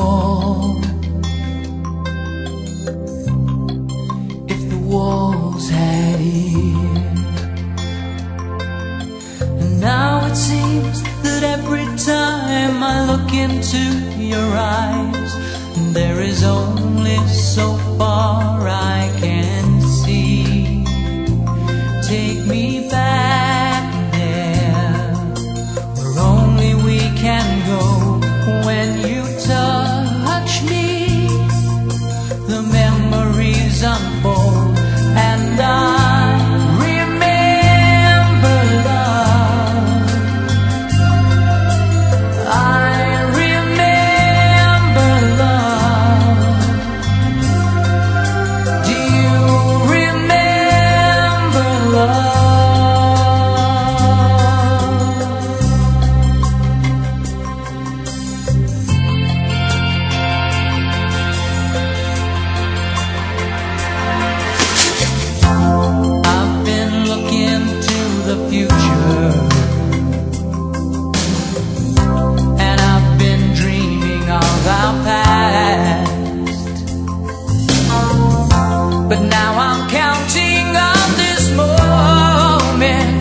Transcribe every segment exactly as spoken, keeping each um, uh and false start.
fall if the walls had ears. And now it seems that every time I look into your eyes, there is only so far I can see. Take me back there where only we can go. When you touch me, the memories unfold, and I remember love. I remember love. Do you remember love? I've been looking to the future, and I've been dreaming of our past. But now I'm counting on this moment,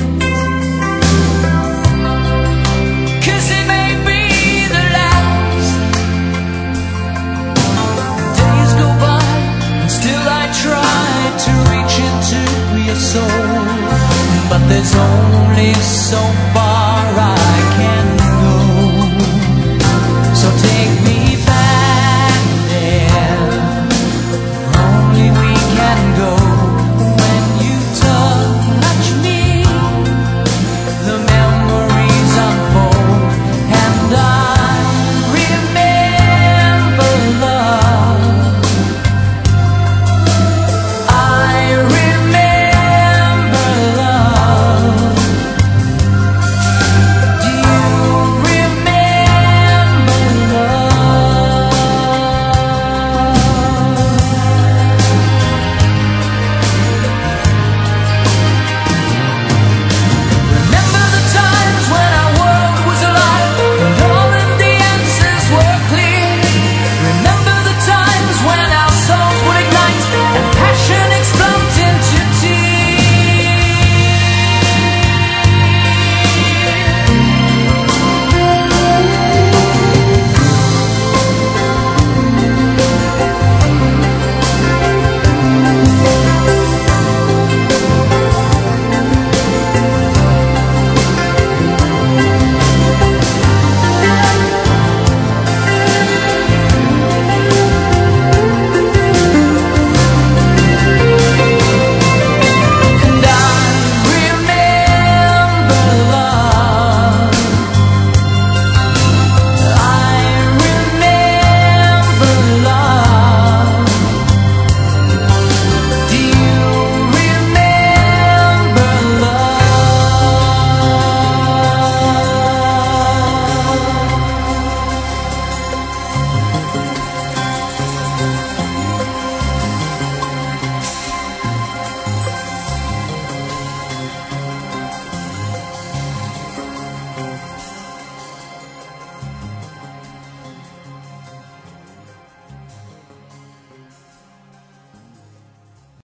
'cause it may be the last. Days go by and still I try to reach into your soul, but there's only so far